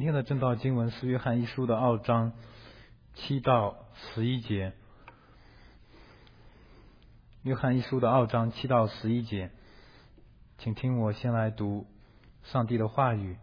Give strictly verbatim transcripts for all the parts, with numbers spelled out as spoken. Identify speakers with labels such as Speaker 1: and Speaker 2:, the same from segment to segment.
Speaker 1: 天的正道经文是约翰一书的二章七到十一节。约翰一书的二章七到十一节，请听我先来读上帝的话语。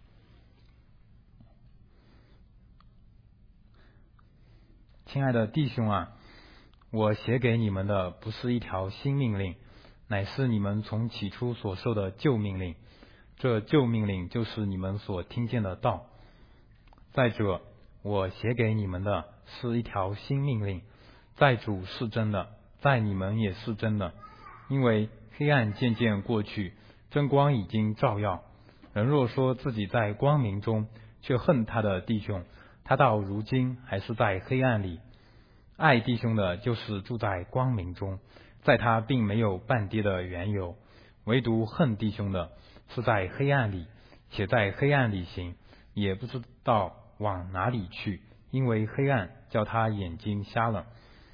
Speaker 1: 亲爱的弟兄啊，我写给你们的不是一条新命令，乃是你们从起初所受的旧命令。这旧命令就是你们所听见的道。再者，我写给你们的是一条新命令，在主是真的，在你们也是真的。因为黑暗渐渐过去，真光已经照耀。人若说自己在光明中，却恨他的弟兄，他到如今还是在黑暗里。爱弟兄的，就是住在光明中，在他并没有半跌的缘由。唯独恨弟兄的，是在黑暗里，且在黑暗里行，也不知道往哪里去，因为黑暗叫他眼睛瞎了。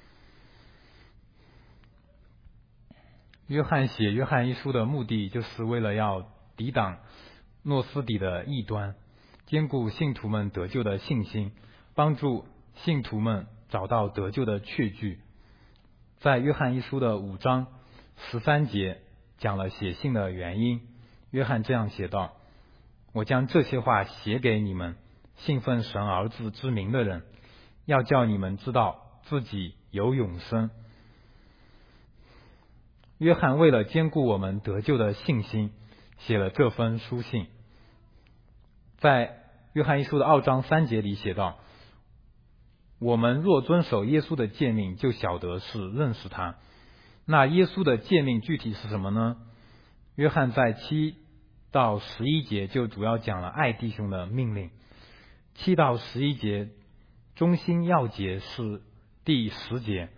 Speaker 1: 约翰写约翰一书的目的，就是为了要抵挡诺斯底的异端，坚固信徒们得救的信心，帮助信徒们找到得救的确据。在约翰一书的五章十三节讲了写信的原因。约翰这样写道：我将这些话写给你们，信奉神儿子之名的人，要叫你们知道自己有永生。约翰为了坚固我们得救的信心，写了这封书信。在约翰一书的二章三节里写道：我们若遵守耶稣的诫命，就晓得是认识他。那耶稣的诫命具体是什么呢？约翰在七到十一节就主要讲了爱弟兄的命令。七到十一节中心要节是第十节，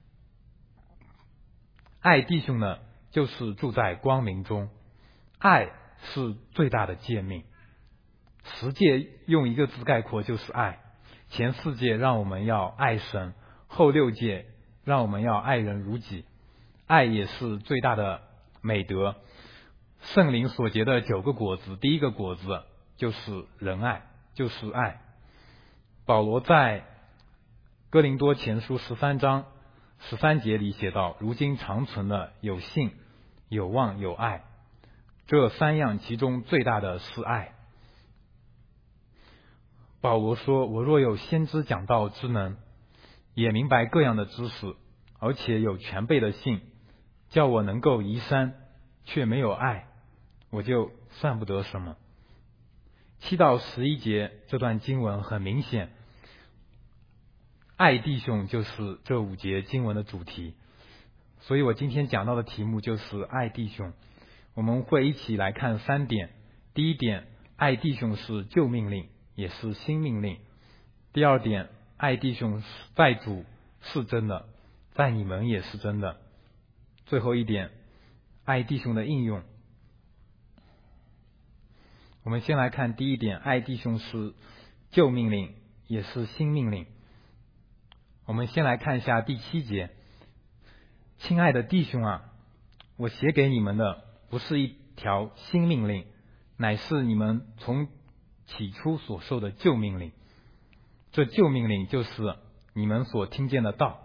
Speaker 1: 爱弟兄的，就是住在光明中。爱是最大的诫命。十诫用一个字概括，就是爱。前四诫让我们要爱神，后六诫让我们要爱人如己。爱也是最大的美德。圣灵所结的九个果子，第一个果子就是仁爱，就是爱。保罗在哥林多前书十三章十三节里写道：如今长存的有信、有望、有爱，这三样其中最大的是爱。保罗说：我若有先知讲道之能，也明白各样的知识，而且有全备的信，叫我能够移山，却没有爱，我就算不得什么。七到十一节这段经文很明显，爱弟兄就是这五节经文的主题，所以我今天讲到的题目就是爱弟兄。我们会一起来看三点。第一点，爱弟兄是旧命令，也是新命令。第二点，爱弟兄在主是真的，在你们也是真的。最后一点，爱弟兄的应用。我们先来看第一点，爱弟兄是旧命令，也是新命令。我们先来看一下第七节：亲爱的弟兄啊，我写给你们的不是一条新命令，乃是你们从起初所受的旧命令。这旧命令就是你们所听见的道。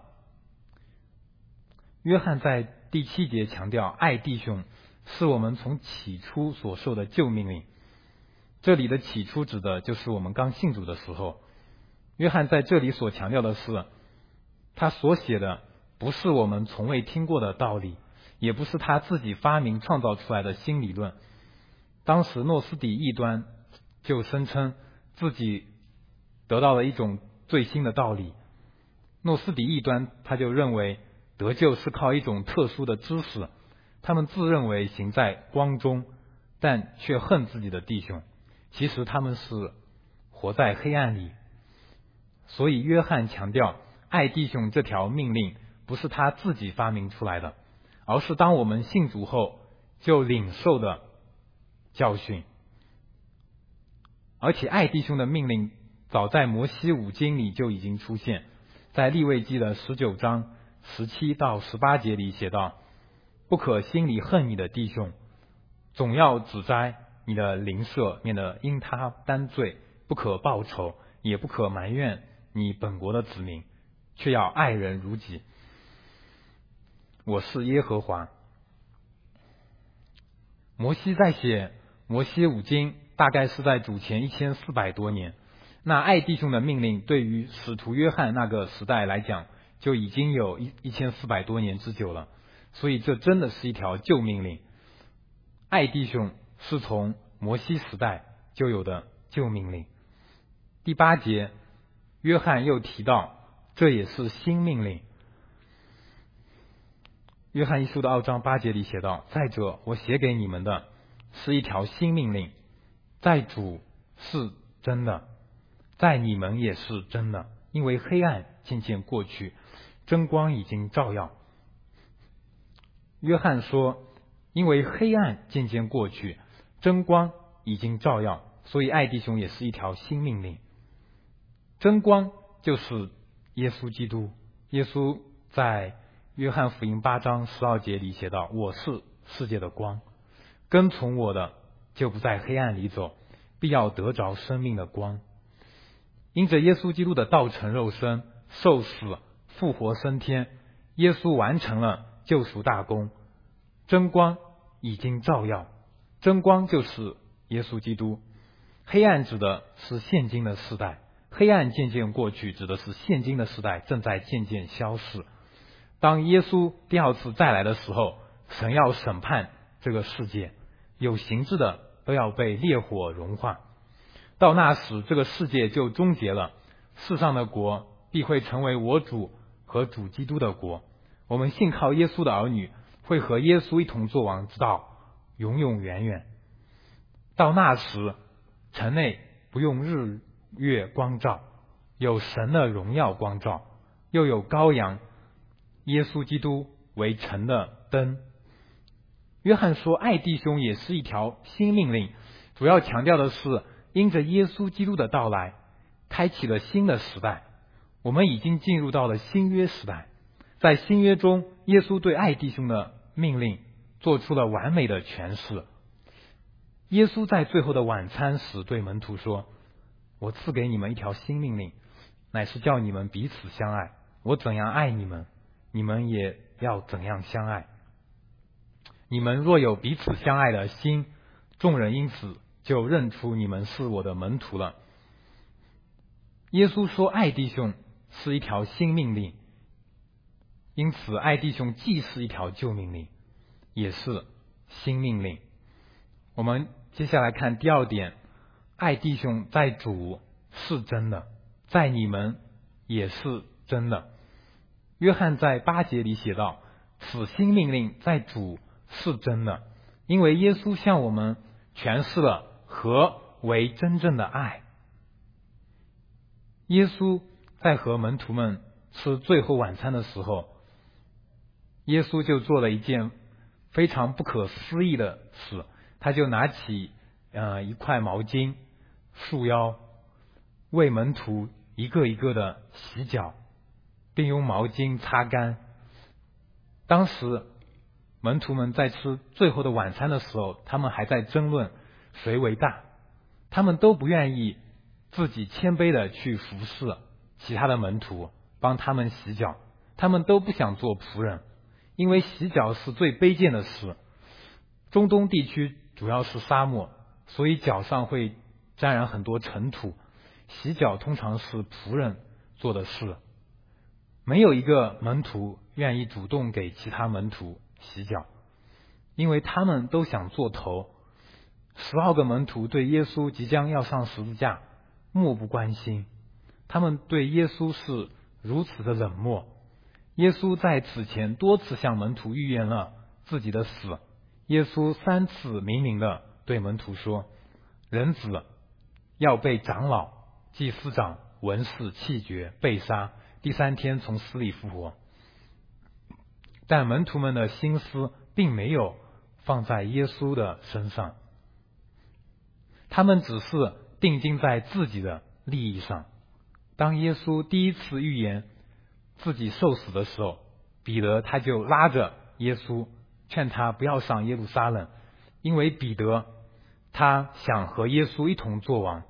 Speaker 1: 约翰在第七节强调，爱弟兄是我们从起初所受的旧命令。这里的起初指的就是我们刚信主的时候。约翰在这里所强调的是，他所写的不是我们从未听过的道理，也不是他自己发明创造出来的新理论。当时诺斯底异端就声称自己得到了一种最新的道理。诺斯底异端他就认为得救是靠一种特殊的知识，他们自认为行在光中，但却恨自己的弟兄。其实他们是活在黑暗里。所以约翰强调，爱弟兄这条命令不是他自己发明出来的，而是当我们信主后就领受的教训。而且爱弟兄的命令早在摩西五经里就已经出现，在利未记的十九章十七到十八节里写道：不可心里恨你的弟兄，总要指摘你的邻舍，免得因他担罪， 不可报仇，也不可埋怨你本国的子民，却要爱人如己。我是耶和华。摩西在写摩西五经，大概是在主前一千四百多年。那爱弟兄的命令对于使徒约翰那个时代来讲，就已经有一一千四百多年之久了。所以这真的是一条旧命令。爱弟兄是从摩西时代就有的旧命令。第八节，约翰又提到，这也是新命令。约翰一书的二章八节里写道：再者，我写给你们的是一条新命令，在主是真的，在你们也是真的，因为黑暗渐渐过去，真光已经照耀。约翰说，因为黑暗渐渐过去，真光已经照耀，所以爱弟兄也是一条新命令。真光就是耶稣基督。耶稣在约翰福音八章十二节里写道：我是世界的光，跟从我的就不在黑暗里走，必要得着生命的光。因着耶稣基督的道成肉身，受死复活升天，耶稣完成了救赎大功，真光已经照耀。真光就是耶稣基督。黑暗指的是现今的世代，黑暗渐渐过去指的是现今的世代正在渐渐消逝。当耶稣第二次再来的时候，神要审判这个世界，有形质的都要被烈火融化。到那时，这个世界就终结了，世上的国必会成为我主和主基督的国。我们信靠耶稣的儿女会和耶稣一同作王，直到永永远远。到那时，城内不用日月光照，有神的荣耀光照，又有羔羊耶稣基督为城的灯。约翰说，爱弟兄也是一条新命令，主要强调的是因着耶稣基督的到来，开启了新的时代。我们已经进入到了新约时代。在新约中，耶稣对爱弟兄的命令做出了完美的诠释。耶稣在最后的晚餐时对门徒说：我赐给你们一条新命令，乃是叫你们彼此相爱。我怎样爱你们，你们也要怎样相爱。你们若有彼此相爱的心，众人因此就认出你们是我的门徒了。耶稣说爱弟兄是一条新命令，因此爱弟兄既是一条旧命令，也是新命令。我们接下来看第二点，爱弟兄在主是真的，在你们也是真的。约翰在八节里写道：此新命令在主是真的，因为耶稣向我们诠释了何为真正的爱。耶稣在和门徒们吃最后晚餐的时候，耶稣就做了一件非常不可思议的事，他就拿起呃一块毛巾束腰，为门徒一个一个的洗脚，并用毛巾擦干。当时门徒们在吃最后的晚餐的时候，他们还在争论谁为大，他们都不愿意自己谦卑的去服侍其他的门徒，帮他们洗脚，他们都不想做仆人，因为洗脚是最卑贱的事。中东地区主要是沙漠，所以脚上会沾染很多尘土，洗脚通常是仆人做的事。没有一个门徒愿意主动给其他门徒洗脚，因为他们都想做头。十二个门徒对耶稣即将要上十字架漠不关心，他们对耶稣是如此的冷漠。耶稣在此前多次向门徒预言了自己的死。耶稣三次明明的对门徒说，人子要被长老、祭司长、文士弃绝，被杀，第三天从死里复活。但门徒们的心思并没有放在耶稣的身上，他们只是定睛在自己的利益上。当耶稣第一次预言自己受死的时候，彼得他就拉着耶稣，劝他不要上耶路撒冷，因为彼得他想和耶稣一同作王，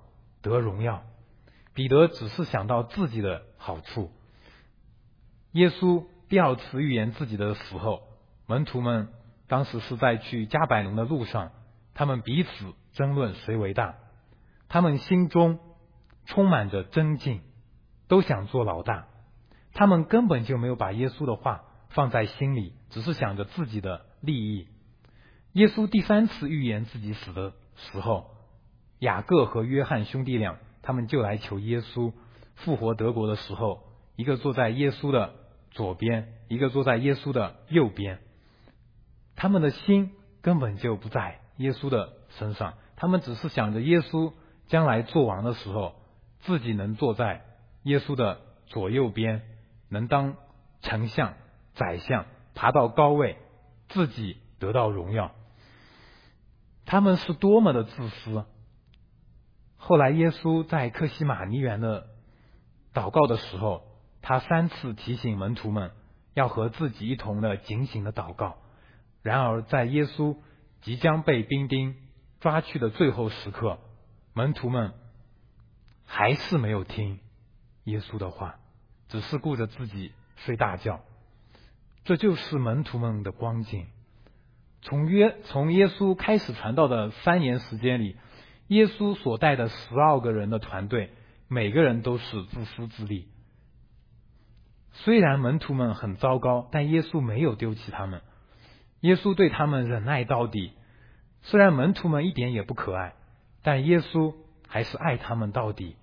Speaker 1: 得荣耀。彼得只是想到自己的好处。耶稣第二次预言自己的时候，门徒们当时是在去加百农的路上，他们彼此争论谁为大，他们心中充满着争竞，都想做老大。他们根本就没有把耶稣的话放在心里，只是想着自己的利益。耶稣第三次预言自己死的时候，雅各和约翰兄弟俩他们就来求耶稣复活得国的时候，一个坐在耶稣的左边，一个坐在耶稣的右边。他们的心根本就不在耶稣的身上，他们只是想着耶稣将来做王的时候，自己能坐在耶稣的左右边，能当丞相、宰相，爬到高位，自己得到荣耀。他们是多么的自私。后来耶稣在客西马尼园的祷告的时候，他三次提醒门徒们要和自己一同的警醒的祷告。然而在耶稣即将被兵丁抓去的最后时刻，门徒们还是没有听耶稣的话，只是顾着自己睡大觉。这就是门徒们的光景。从约从耶稣开始传道的三年时间里，耶稣所带的十二个人的团队，每个人都是自私自利。虽然门徒们很糟糕，但耶稣没有丢弃他们，耶稣对他们忍耐到底。虽然门徒们一点也不可爱，但耶稣还是爱他们到底。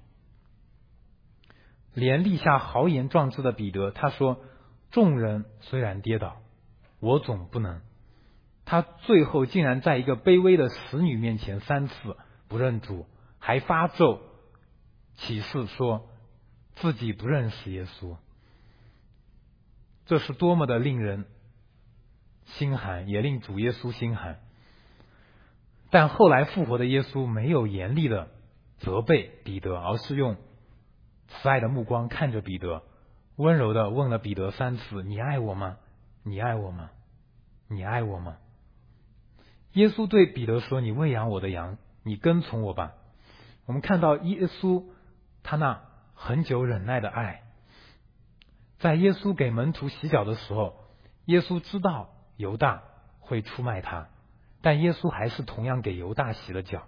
Speaker 1: 连立下豪言壮志的彼得，他说：众人虽然跌倒，我总不能。他最后竟然在一个卑微的使女面前三次不认主，还发咒起誓说自己不认识耶稣。这是多么的令人心寒，也令主耶稣心寒。但后来复活的耶稣没有严厉的责备彼得，而是用慈爱的目光看着彼得，温柔的问了彼得三次：你爱我吗？你爱我吗？你爱我吗？耶稣对彼得说：你喂养我的羊，你跟从我吧。我们看到耶稣他那很久忍耐的爱。在耶稣给门徒洗脚的时候，耶稣知道犹大会出卖他，但耶稣还是同样给犹大洗了脚。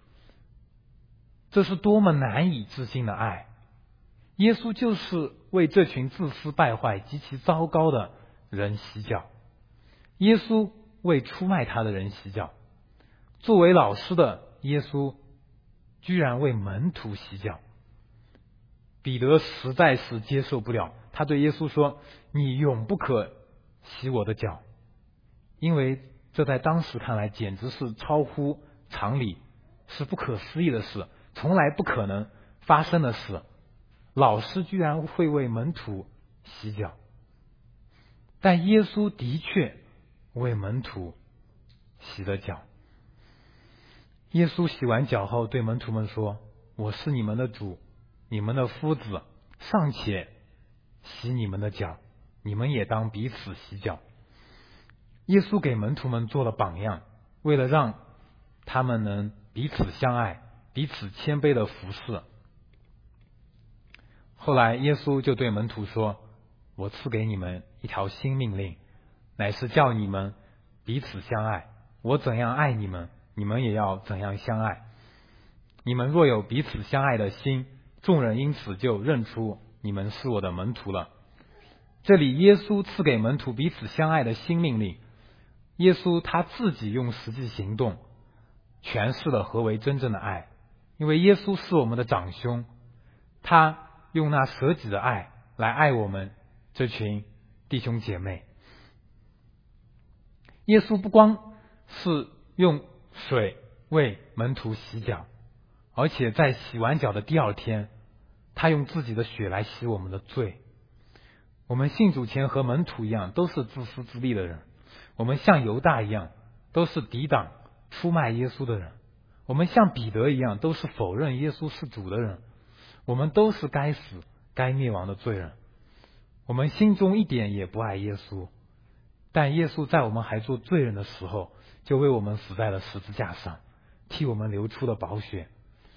Speaker 1: 这是多么难以置信的爱。耶稣就是为这群自私败坏极其糟糕的人洗脚。耶稣为出卖他的人洗脚。作为老师的耶稣居然为门徒洗脚。彼得实在是接受不了，他对耶稣说：你永不可洗我的脚。因为这在当时看来简直是超乎常理，是不可思议的事，从来不可能发生的事。老师居然会为门徒洗脚。但耶稣的确为门徒洗了脚。耶稣洗完脚后对门徒们说：我是你们的主，你们的夫子，尚且洗你们的脚，你们也当彼此洗脚。耶稣给门徒们做了榜样，为了让他们能彼此相爱，彼此谦卑的服侍。后来耶稣就对门徒说：我赐给你们一条新命令，乃是叫你们彼此相爱。我怎样爱你们，你们也要怎样相爱。你们若有彼此相爱的心，众人因此就认出你们是我的门徒了。这里耶稣赐给门徒彼此相爱的新命令，耶稣他自己用实际行动诠释了何为真正的爱。因为耶稣是我们的长兄，他用那舍己的爱来爱我们这群弟兄姐妹。耶稣不光是用水为门徒洗脚，而且在洗完脚的第二天，他用自己的血来洗我们的罪。我们信主前和门徒一样，都是自私自利的人。我们像犹大一样，都是抵挡出卖耶稣的人。我们像彼得一样，都是否认耶稣是主的人。我们都是该死该灭亡的罪人。我们心中一点也不爱耶稣，但耶稣在我们还做罪人的时候，就为我们死在了十字架上，替我们流出了宝血。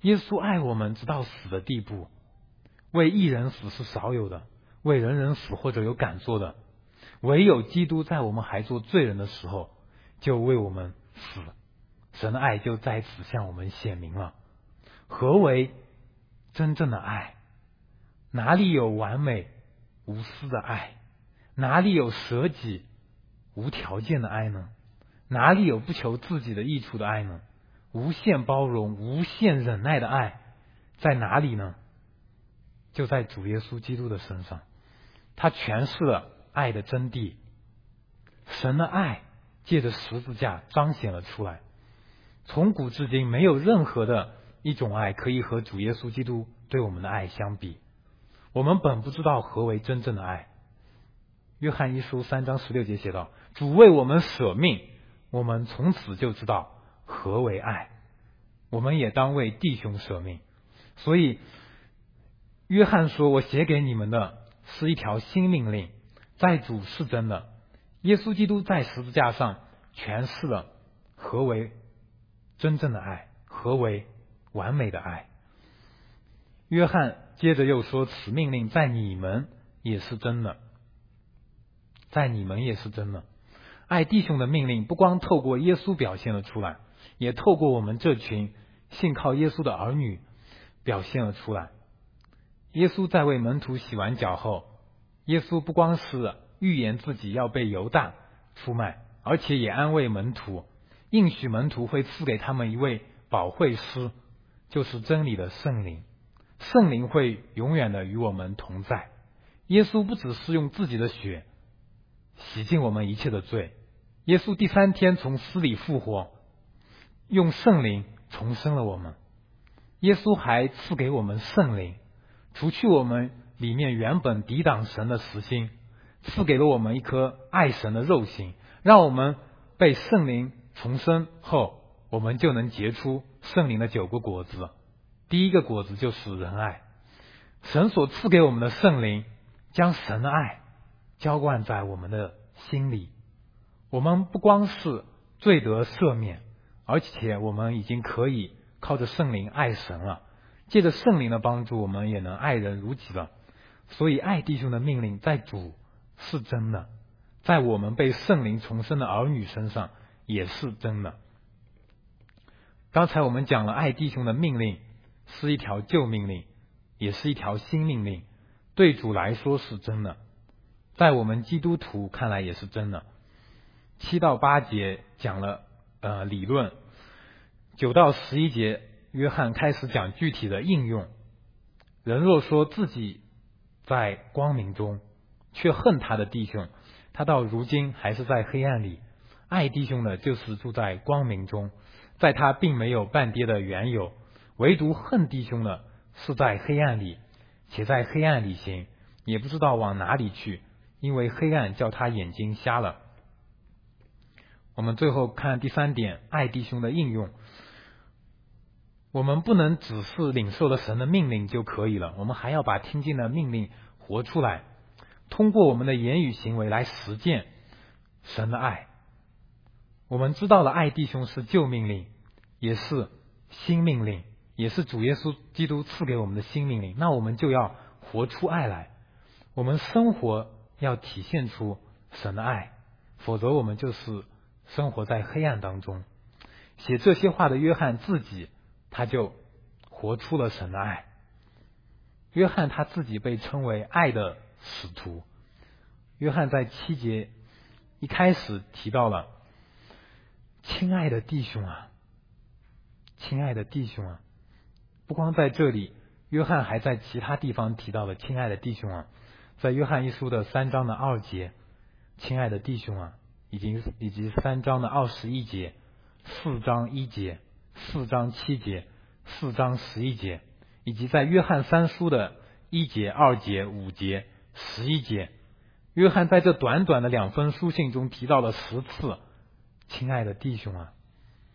Speaker 1: 耶稣爱我们直到死的地步，为一人死是少有的，为人人死或者有敢做的，唯有基督在我们还做罪人的时候就为我们死，神的爱就在此向我们显明了。何为真正的爱？哪里有完美无私的爱？哪里有舍己无条件的爱呢？哪里有不求自己的益处的爱呢？无限包容无限忍耐的爱在哪里呢？就在主耶稣基督的身上，他诠释了爱的真谛。神的爱借着十字架彰显了出来，从古至今没有任何的一种爱可以和主耶稣基督对我们的爱相比。我们本不知道何为真正的爱。约翰一书三章十六节写道，主为我们舍命，我们从此就知道何为爱，我们也当为弟兄舍命。所以约翰说，我写给你们的是一条新命令，在主是真的。耶稣基督在十字架上诠释了何为真正的爱，何为完美的爱。约翰接着又说，此命令在你们也是真的，在你们也是真的。爱弟兄的命令不光透过耶稣表现了出来，也透过我们这群信靠耶稣的儿女表现了出来。耶稣在为门徒洗完脚后，耶稣不光是预言自己要被犹大出卖，而且也安慰门徒，应许门徒会赐给他们一位保惠师，就是真理的圣灵。圣灵会永远的与我们同在。耶稣不只是用自己的血洗净我们一切的罪，耶稣第三天从死里复活，用圣灵重生了我们。耶稣还赐给我们圣灵，除去我们里面原本抵挡神的实心，赐给了我们一颗爱神的肉心，让我们被圣灵重生后，我们就能结出圣灵的九个果子。第一个果子就是仁爱。神所赐给我们的圣灵将神的爱浇灌在我们的心里，我们不光是罪得赦免，而且我们已经可以靠着圣灵爱神了，借着圣灵的帮助，我们也能爱人如己了。所以爱弟兄的命令在主是真的，在我们被圣灵重生的儿女身上也是真的。刚才我们讲了，爱弟兄的命令是一条旧命令，也是一条新命令，对主来说是真的，在我们基督徒看来也是真的。七到八节讲了呃理论，九到十一节约翰开始讲具体的应用。人若说自己在光明中，却恨他的弟兄，他到如今还是在黑暗里。爱弟兄的就是住在光明中，在他并没有半跌的缘由。唯独恨弟兄的是在黑暗里，且在黑暗里行，也不知道往哪里去，因为黑暗叫他眼睛瞎了。我们最后看第三点，爱弟兄的应用。我们不能只是领受了神的命令就可以了，我们还要把听进的命令活出来，通过我们的言语行为来实践神的爱。我们知道了爱弟兄是旧命令，也是新命令，也是主耶稣基督赐给我们的新命令，那我们就要活出爱来，我们生活要体现出神的爱，否则我们就是生活在黑暗当中。写这些话的约翰自己，他就活出了神的爱。约翰他自己被称为爱的使徒。约翰在七节一开始提到了，亲爱的弟兄啊，亲爱的弟兄啊，不光在这里，约翰还在其他地方提到了亲爱的弟兄啊。在约翰一书的三章的二节，亲爱的弟兄啊，以及以及三章的二十一节、四章一节、四章七节、四章十一节，以及在约翰三书的一节、二节、五节、十一节，约翰在这短短的两封书信中提到了十次亲爱的弟兄啊。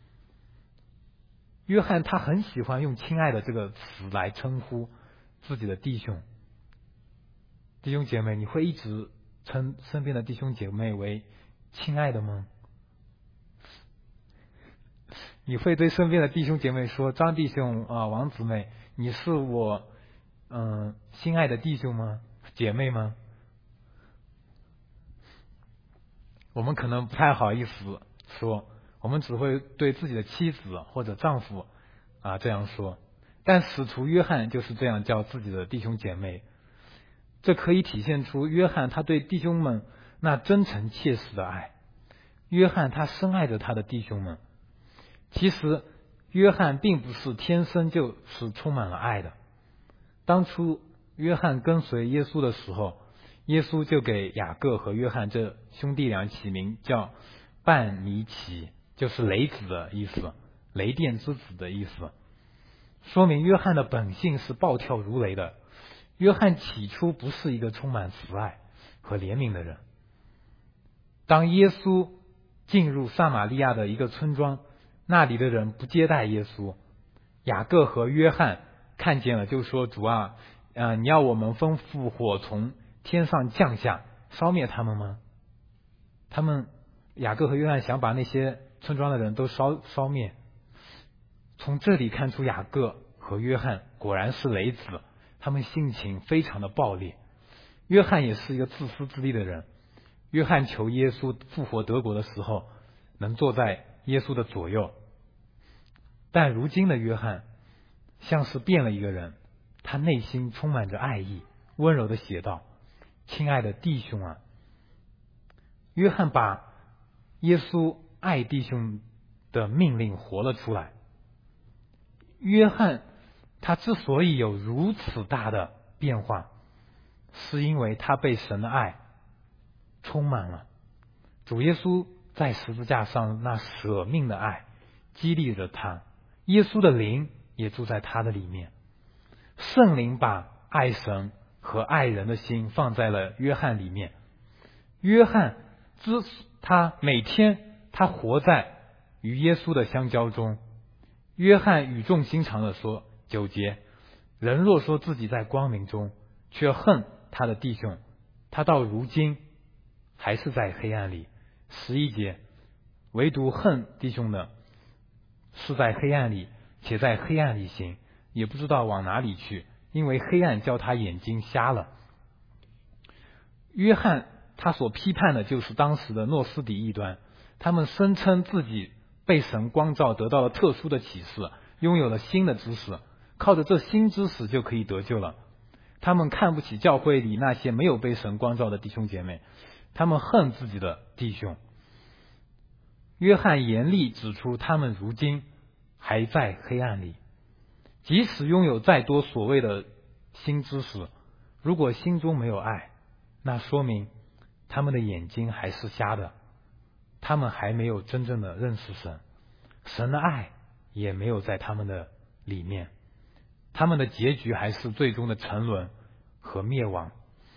Speaker 1: 约翰他很喜欢用亲爱的这个词来称呼自己的弟兄。弟兄姐妹，你会一直称身边的弟兄姐妹为亲爱的吗？ 你会对身边的弟兄姐妹说：“张弟兄啊，王姊妹，你是我嗯、呃、心爱的弟兄吗？姐妹吗？”我们可能不太好意思说，我们只会对自己的妻子或者丈夫啊这样说。但使徒约翰就是这样叫自己的弟兄姐妹，这可以体现出约翰他对弟兄们那真诚切实的爱。约翰他深爱着他的弟兄们。其实约翰并不是天生就是充满了爱的。当初约翰跟随耶稣的时候，耶稣就给雅各和约翰这兄弟俩起名叫半尼奇，就是雷子的意思，雷电之子的意思，说明约翰的本性是暴跳如雷的。约翰起初不是一个充满慈爱和怜悯的人。当耶稣进入撒玛利亚的一个村庄，那里的人不接待耶稣，雅各和约翰看见了，就说：“主啊，呃，你要我们吩咐火从天上降下，烧灭他们吗？”他们雅各和约翰想把那些村庄的人都烧烧灭。从这里看出，雅各和约翰果然是雷子，他们性情非常的暴烈。约翰也是一个自私自利的人。约翰求耶稣复活得国的时候，能坐在耶稣的左右。但如今的约翰像是变了一个人，他内心充满着爱意，温柔的写道：“亲爱的弟兄啊！”约翰把耶稣爱弟兄的命令活了出来。约翰他之所以有如此大的变化，是因为他被神的爱充满了。主耶稣在十字架上那舍命的爱激励着他，耶稣的灵也住在他的里面。圣灵把爱神和爱人的心放在了约翰里面。约翰之他每天他活在与耶稣的相交中。约翰语重心长地说：九节，人若说自己在光明中，却恨他的弟兄，他到如今还是在黑暗里。十一节，唯独恨弟兄的是在黑暗里，且在黑暗里行，也不知道往哪里去，因为黑暗叫他眼睛瞎了。约翰他所批判的就是当时的诺斯底异端，他们声称自己被神光照，得到了特殊的启示，拥有了新的知识，靠着这新知识就可以得救了。他们看不起教会里那些没有被神光照的弟兄姐妹，他们恨自己的弟兄。约翰严厉指出，他们如今还在黑暗里，即使拥有再多所谓的新知识，如果心中没有爱，那说明他们的眼睛还是瞎的，他们还没有真正的认识神，神的爱也没有在他们的里面，他们的结局还是最终的沉沦和灭亡。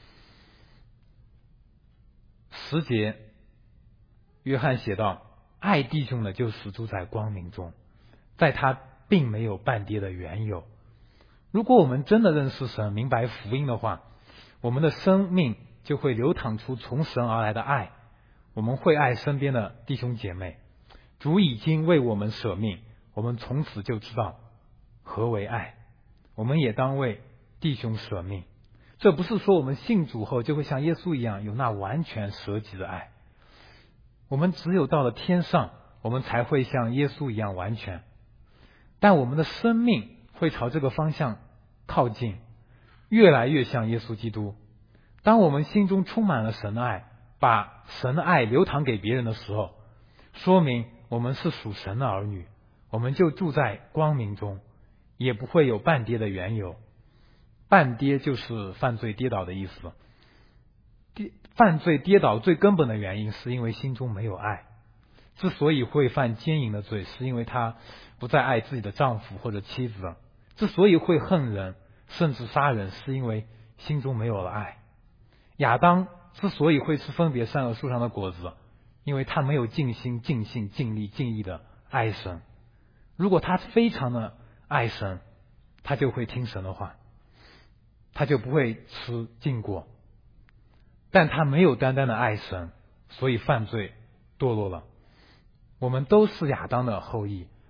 Speaker 1: 十节，约翰写道：爱弟兄的就是住在光明中，在他并没有半跌的缘由。如果我们真的认识神，明白福音的话，我们的生命就会流淌出从神而来的爱，我们会爱身边的弟兄姐妹。主已经为我们舍命，我们从此就知道何为爱，我们也当为弟兄舍命。这不是说我们信主后就会像耶稣一样有那完全舍己的爱，我们只有到了天上，我们才会像耶稣一样完全。但我们的生命会朝这个方向靠近，越来越像耶稣基督。当我们心中充满了神的爱，把神的爱流淌给别人的时候，说明我们是属神的儿女，我们就住在光明中，也不会有半跌的缘由。半跌就是犯罪跌倒的意思。犯罪跌倒最根本的原因是因为心中没有爱。之所以会犯奸淫的罪，是因为他不再爱自己的丈夫或者妻子。之所以会恨人甚至杀人，是因为心中没有了爱。亚当之所以会吃分别善恶树上的果子，因为他没有尽心尽性尽力尽意的爱神。如果他非常的爱神，他就会听神的话，他就不会吃禁果。但他没有单单的爱神，所以犯罪堕落了。我们都是亚当的后裔，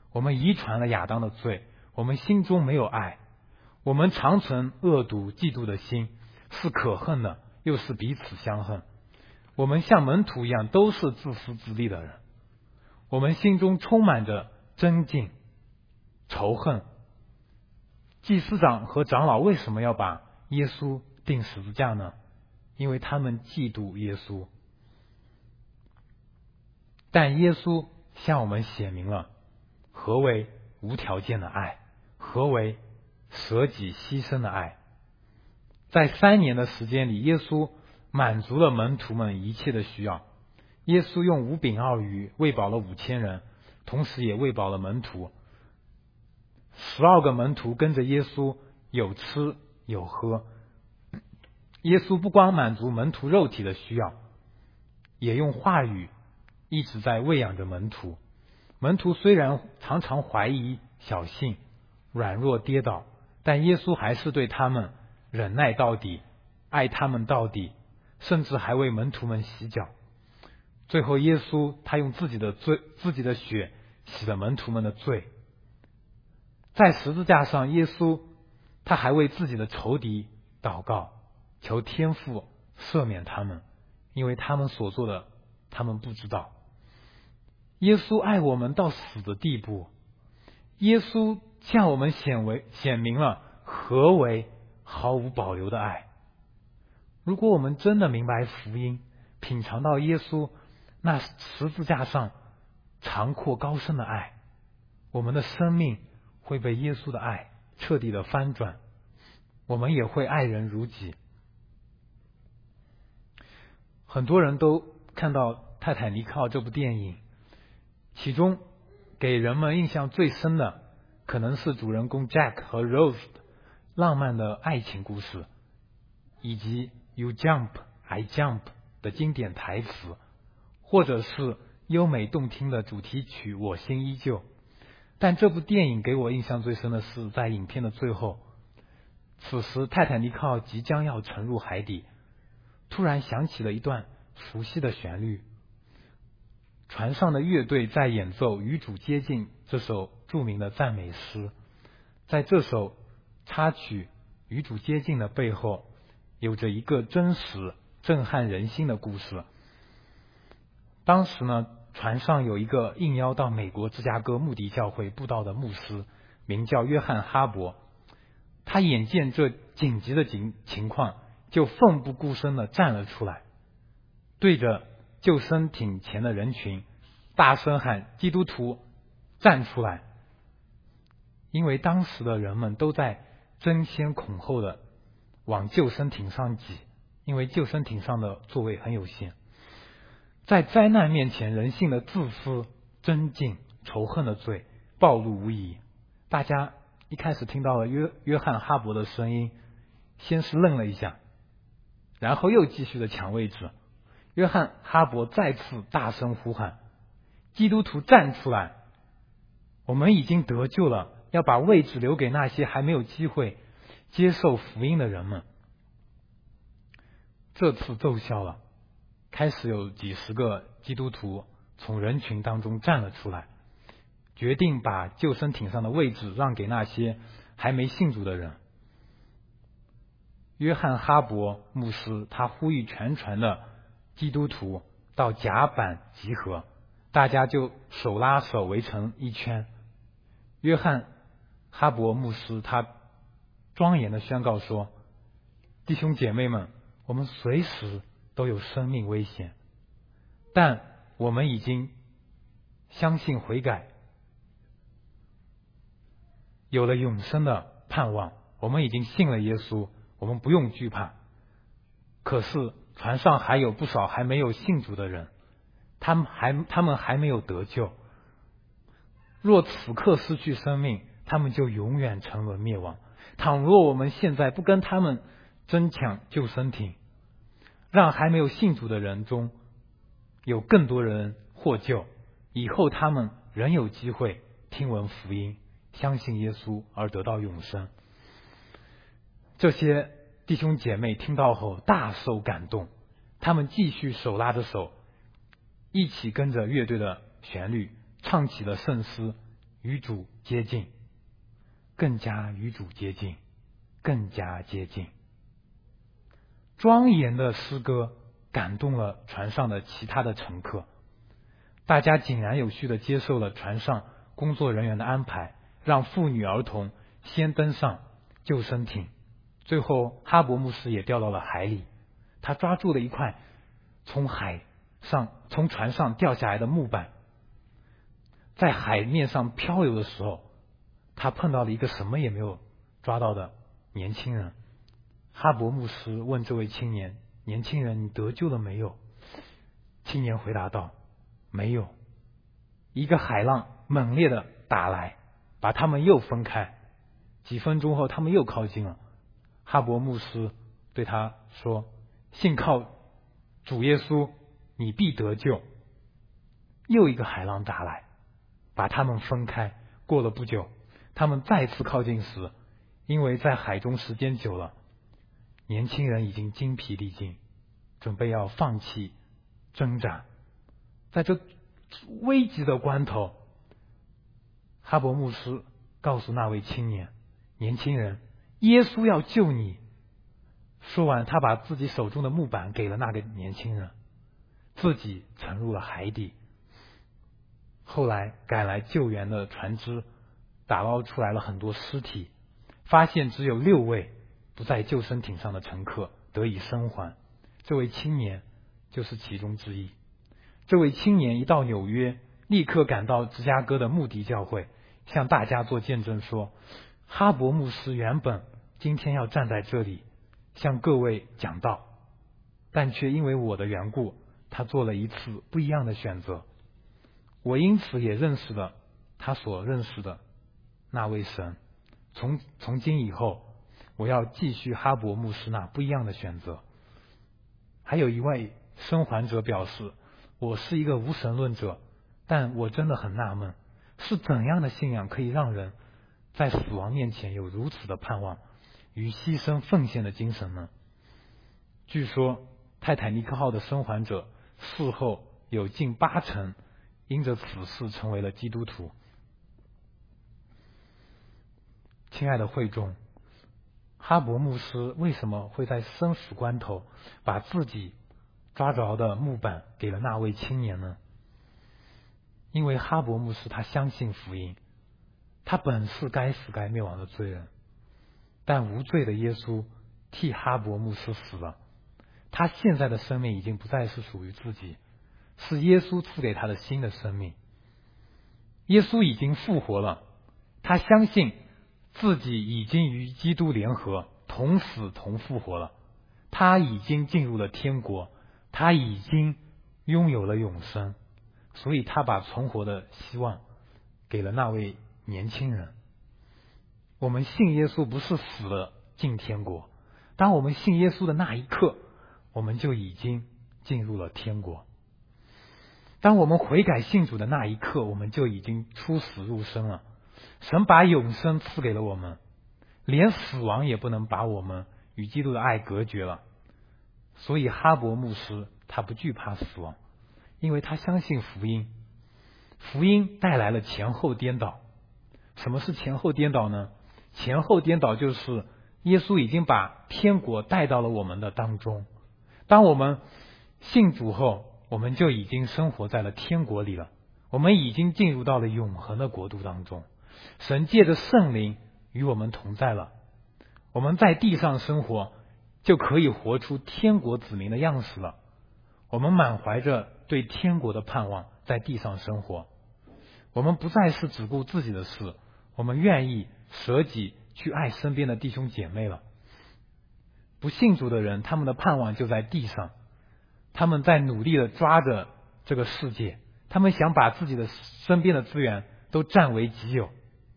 Speaker 1: 我们遗传了亚当的罪，我们心中没有爱，我们常存恶毒嫉妒的心，是可恨的，又是彼此相恨。我们像门徒一样，都是自私自利的人，我们心中充满着争竞、仇恨。祭司长和长老为什么要把耶稣钉十字架呢？因为他们嫉妒耶稣。但耶稣向我们显明了何为无条件的爱，何为舍己牺牲的爱。在三年的时间里，耶稣满足了门徒们一切的需要。耶稣用五饼二鱼喂饱了五千人，同时也喂饱了门徒。十二个门徒跟着耶稣有吃有喝。耶稣不光满足门徒肉体的需要，也用话语一直在喂养着门徒。门徒虽然常常怀疑、小信、软弱跌倒，但耶稣还是对他们忍耐到底，爱他们到底，甚至还为门徒们洗脚。最后耶稣他用自己的罪、自己的血洗了门徒们的罪。在十字架上，耶稣他还为自己的仇敌祷告，求天父赦免他们，因为他们所做的他们不知道。耶稣爱我们到死的地步，耶稣向我们显为显明了何为毫无保留的爱。如果我们真的明白福音，品尝到耶稣那十字架上长阔高深的爱，我们的生命会被耶稣的爱彻底的翻转，我们也会爱人如己。很多人都看到《泰坦尼克号》这部电影，其中给人们印象最深的可能是主人公 Jack 和 Rose 的浪漫的爱情故事，以及 You Jump, I Jump 的经典台词，或者是优美动听的主题曲我心依旧。但这部电影给我印象最深的是在影片的最后，此时泰坦尼克号即将要沉入海底，突然响起了一段熟悉的旋律，船上的乐队在演奏与主接近这首著名的赞美诗。在这首插曲与主接近的背后，有着一个真实震撼人心的故事。当时呢，船上有一个应邀到美国芝加哥穆迪教会布道的牧师，名叫约翰哈伯。他眼见这紧急的情情况，就奋不顾身地站了出来，对着救生艇前的人群大声喊：基督徒站出来！因为当时的人们都在争先恐后的往救生艇上挤，因为救生艇上的座位很有限。在灾难面前，人性的自私、争竞、仇恨的罪暴露无遗。大家一开始听到了约约翰哈伯的声音，先是愣了一下，然后又继续的抢位置。约翰哈伯再次大声呼喊：基督徒站出来！我们已经得救了，要把位置留给那些还没有机会接受福音的人们。这次奏效了，开始有几十个基督徒从人群当中站了出来，决定把救生艇上的位置让给那些还没信主的人。约翰哈伯牧师他呼吁全船的基督徒到甲板集合，大家就手拉手围成一圈。约翰哈伯牧师他庄严的宣告说：弟兄姐妹们，我们随时都有生命危险，但我们已经相信悔改，有了永生的盼望，我们已经信了耶稣，我们不用惧怕。可是船上还有不少还没有信主的人，他们还他们还没有得救。若此刻失去生命，他们就永远沉沦灭亡。倘若我们现在不跟他们争抢救生艇，让还没有信主的人中有更多人获救，以后他们仍有机会听闻福音，相信耶稣而得到永生。这些弟兄姐妹听到后大受感动，他们继续手拉着手，一起跟着乐队的旋律唱起了圣诗： 与主接近，更加与主接近，更加接近。庄严的诗歌感动了船上的其他的乘客，大家井然有序地接受了船上工作人员的安排，让妇女儿童先登上救生艇。最后哈伯牧师也掉到了海里，他抓住了一块从海上从船上掉下来的木板，在海面上漂流的时候，他碰到了一个什么也没有抓到的年轻人。哈伯牧师问这位青年，年轻人，你得救了没有？青年回答道，没有。一个海浪猛烈的打来，把他们又分开。几分钟后他们又靠近了，哈伯牧师对他说，信靠主耶稣，你必得救。又一个海浪打来，把他们分开。过了不久，他们再次靠近时，因为在海中时间久了，年轻人已经精疲力尽，准备要放弃挣扎。在这危急的关头，哈伯牧师告诉那位青年，年轻人，耶稣要救你。说完，他把自己手中的木板给了那个年轻人，自己沉入了海底。后来赶来救援的船只打捞出来了很多尸体，发现只有六位不在救生艇上的乘客得以生还，这位青年就是其中之一。这位青年一到纽约，立刻赶到芝加哥的穆迪教会，向大家做见证说，哈伯牧师原本今天要站在这里向各位讲道，但却因为我的缘故，他做了一次不一样的选择。我因此也认识了他所认识的那位神。从从今以后，我要继续哈伯牧师那不一样的选择。还有一位生还者表示，我是一个无神论者，但我真的很纳闷，是怎样的信仰可以让人在死亡面前有如此的盼望与牺牲奉献的精神呢？据说泰坦尼克号的生还者事后有近八成因着此事成为了基督徒。亲爱的会众，哈伯牧师为什么会在生死关头把自己抓着的木板给了那位青年呢？因为哈伯牧师他相信福音，他本是该死该灭亡的罪人，但无罪的耶稣替哈伯牧师死了，他现在的生命已经不再是属于自己，是耶稣赐给他的新的生命。耶稣已经复活了，他相信自己已经与基督联合，同死同复活了，他已经进入了天国，他已经拥有了永生，所以他把存活的希望给了那位年轻人。我们信耶稣不是死了进天国，当我们信耶稣的那一刻，我们就已经进入了天国。当我们悔改信主的那一刻，我们就已经出死入生了。神把永生赐给了我们，连死亡也不能把我们与基督的爱隔绝了。所以哈伯牧师他不惧怕死亡，因为他相信福音。福音带来了前后颠倒。什么是前后颠倒呢？前后颠倒就是耶稣已经把天国带到了我们的当中。当我们信主后，我们就已经生活在了天国里了，我们已经进入到了永恒的国度当中。神借着圣灵与我们同在了，我们在地上生活就可以活出天国子民的样式了。我们满怀着对天国的盼望在地上生活，我们不再是只顾自己的事，我们愿意舍己去爱身边的弟兄姐妹了。不信主的人，他们的盼望就在地上，他们在努力的抓着这个世界，他们想把自己的身边的资源都占为己有。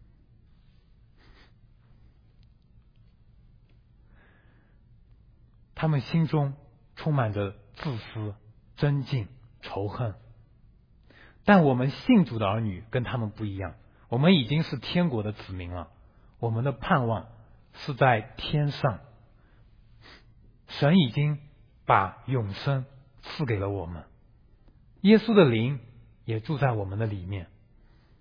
Speaker 1: 他们心中充满着自私、争竞、仇恨。但我们信主的儿女跟他们不一样，我们已经是天国的子民了，我们的盼望是在天上。神已经把永生赐给了我们，耶稣的灵也住在我们的里面。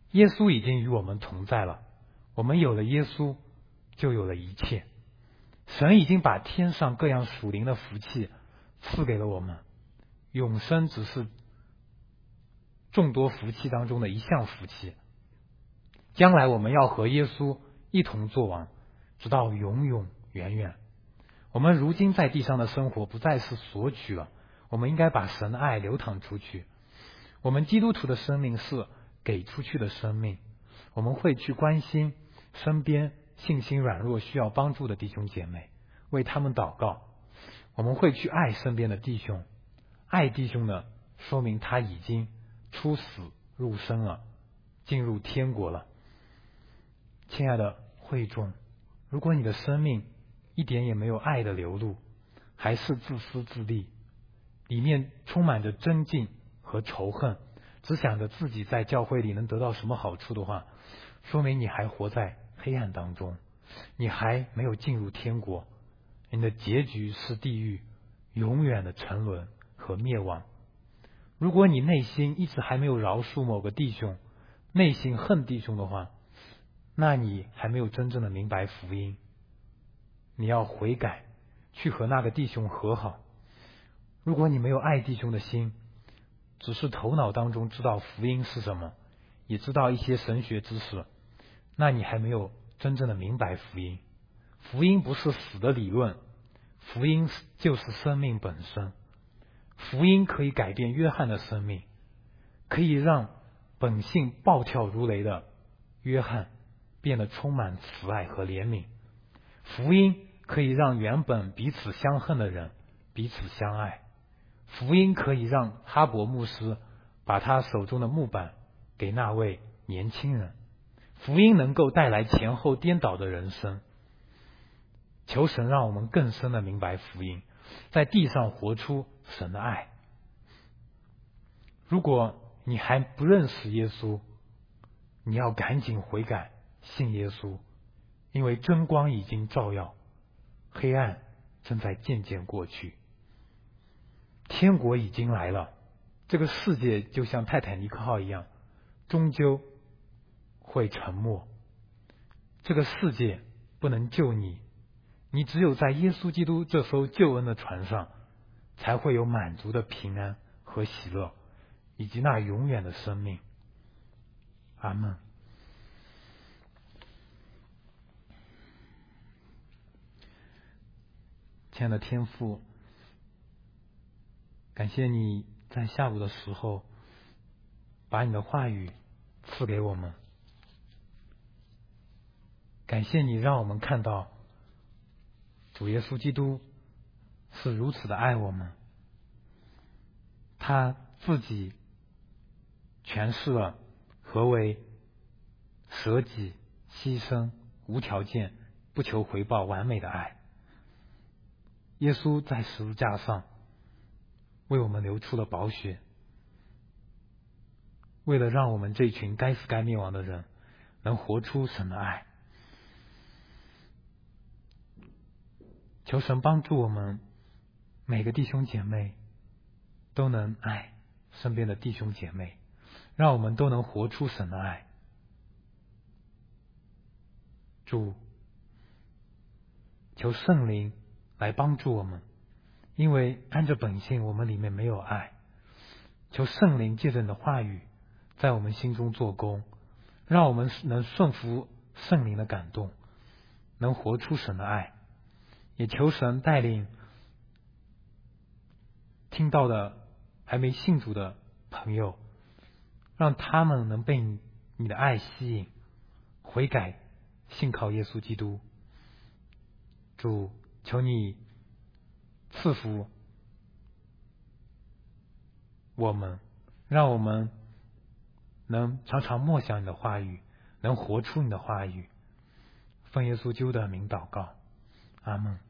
Speaker 1: 耶稣已经与我们同在了，我们有了耶稣，就有了一切。神已经把天上各样属灵的福气赐给了我们，永生只是众多福气当中的一项福气。将来我们要和耶稣一同作王，直到永永远远。我们如今在地上的生活不再是索取了，我们应该把神的爱流淌出去。我们基督徒的生命是给出去的生命，我们会去关心身边信心软弱需要帮助的弟兄姐妹，为他们祷告。我们会去爱身边的弟兄，爱弟兄的说明他已经出死入生了，进入天国了。亲爱的会众，如果你的生命一点也没有爱的流露，还是自私自利，里面充满着争竞和仇恨，只想着自己在教会里能得到什么好处的话，说明你还活在黑暗当中，你还没有进入天国，你的结局是地狱，永远的沉沦和灭亡。如果你内心一直还没有饶恕某个弟兄，内心恨弟兄的话，那你还没有真正的明白福音。你要悔改，去和那个弟兄和好。如果你没有爱弟兄的心，只是头脑当中知道福音是什么，也知道一些神学知识，那你还没有真正的明白福音。福音不是死的理论，福音就是生命本身。福音可以改变约翰的生命，可以让本性暴跳如雷的约翰变得充满慈爱和怜悯。福音可以让原本彼此相恨的人彼此相爱。福音可以让哈伯牧师把他手中的木板给那位年轻人。福音能够带来前后颠倒的人生。求神让我们更深的明白福音，在地上活出神的爱。如果你还不认识耶稣，你要赶紧悔改信耶稣，因为真光已经照耀，黑暗正在渐渐过去，天国已经来了。这个世界就像泰坦尼克号一样，终究会沉没。这个世界不能救你，你只有在耶稣基督这艘救恩的船上，才会有满足的平安和喜乐，以及那永远的生命。阿们。亲爱的天父，感谢你在下午的时候把你的话语赐给我们，感谢你让我们看到主耶稣基督是如此的爱我们，他自己诠释了何为舍己牺牲无条件不求回报完美的爱。耶稣在十字架上为我们流出了宝血，为了让我们这群该死该灭亡的人能活出神的爱。求神帮助我们每个弟兄姐妹都能爱身边的弟兄姐妹，让我们都能活出神的爱。主，求圣灵来帮助我们，因为按着本性我们里面没有爱。求圣灵借着你的话语在我们心中做工，让我们能顺服圣灵的感动，能活出神的爱。也求神带领听到的还没信主的朋友，让他们能被你的爱吸引，悔改信靠耶稣基督。主，求你赐福我们，让我们能常常默想你的话语，能活出你的话语。奉耶稣基督的名祷告，阿们。